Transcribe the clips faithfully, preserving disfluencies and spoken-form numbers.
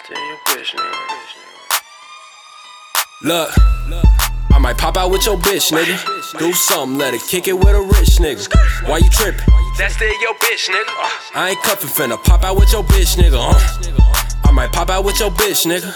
Still your bitch, nigga. Look, I might pop out with your bitch, nigga. Do something, let it kick it with a rich nigga. Why you trippin'? That's still your bitch, nigga. I ain't cuffin', finna pop out with your bitch, nigga. Uh. I might pop out with your bitch, nigga.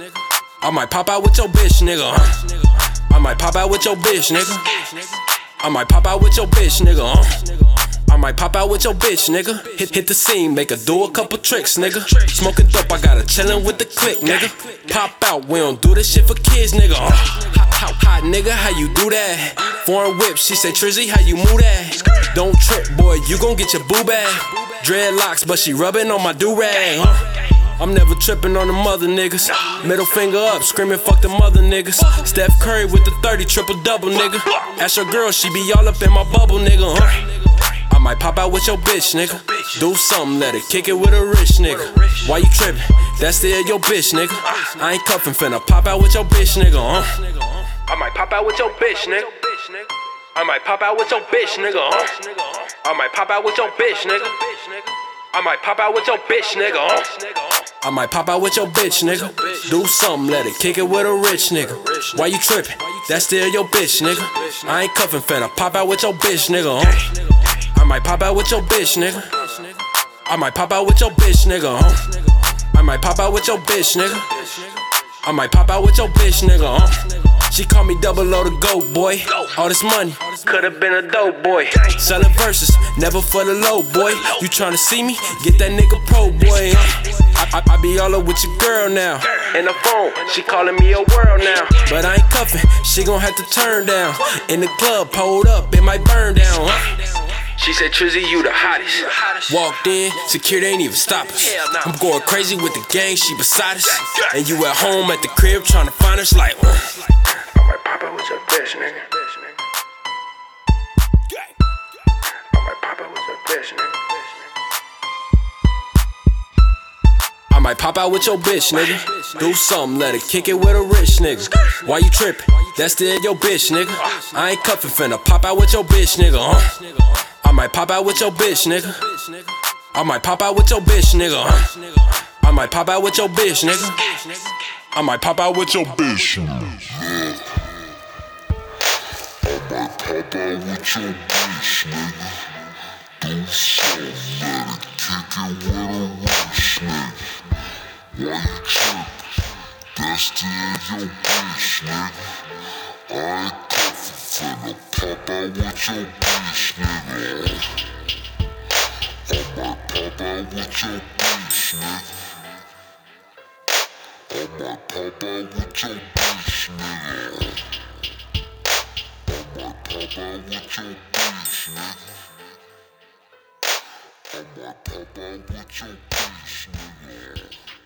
I might pop out with your bitch, nigga. Uh. I might pop out with your bitch, nigga. I might pop out with your bitch, nigga. Uh. I might pop out with your bitch, nigga. Hit, hit the scene, make her do a couple tricks, nigga. Smoking dope, I got her chillin' with the click, nigga. Pop out, we don't do this shit for kids, nigga. Uh, hot, hot, hot, nigga, how you do that? Foreign whip, she say, Trizzy, how you move that? Don't trip, boy, you gon' get your boo bag. Dreadlocks, but she rubbing on my do-rag. Uh, I'm never trippin' on the mother niggas. Middle finger up, screaming fuck the mother niggas. Steph Curry with the thirty, triple double, nigga. Ask your girl, she be all up in my bubble, nigga. Uh. I might pop out with your bitch, nigga. Do something, let it kick it with a rich nigga. Why you trippin'? That's still your bitch, nigga. I ain't cuffin', finna pop out with your bitch, nigga. Uh. I might pop out with your bitch, nigga. I might pop out with your bitch, nigga. Uh. I might pop out with your bitch, nigga. I might pop out with your bitch, nigga. Uh. I might pop out with your bitch, nigga. Do something, let it kick it with a rich nigga. Why you trippin'? That's still your bitch, nigga. I ain't cuffin', finna pop out with your bitch, nigga. Uh. I might pop out with your bitch, nigga. I might pop out with your bitch, nigga. Uh. I might pop out with your bitch, nigga. I might pop out with your bitch, nigga. Uh. She call me double O the GOAT, boy. All this money, could've been a dope boy. Selling verses, never for the low, boy. You tryna see me? Get that nigga pro, boy. I, I, I be all up with your girl now. In the phone, she calling me a world now. But I ain't cuffin', she gon' have to turn down. In the club, pulled up, it might burn down. Huh? She said, Trizzy, you the hottest. Walked in, security ain't even stop us. I'm going crazy with the gang, she beside us. And you at home at the crib tryna find us like, uh. I might pop out with your bitch, nigga. I might pop out with your bitch, nigga. I might pop out with your bitch, nigga. Do something, let it kick it with a rich nigga. Why you trippin'? That's still your bitch, nigga. I ain't cuffin', finna pop out with your bitch, nigga. Uh. I might pop out with your bitch, nigga. I might pop out with your bitch, nigga. Uh. I might pop out with your bitch, nigga. I might pop out with your bitch. I might pop out with your bitch, nigga. Do something, let it kick it with a rich nigga. Why you trippin'? That's still your bitch, nigga. I ain't cuffin', finna pop out with your bitch, nigga. I might pop out with your bitch, nigga. I might pop out with your bitch, nigga. I might pop out with your bitch, nigga. I might pop out with your bitch, nigga.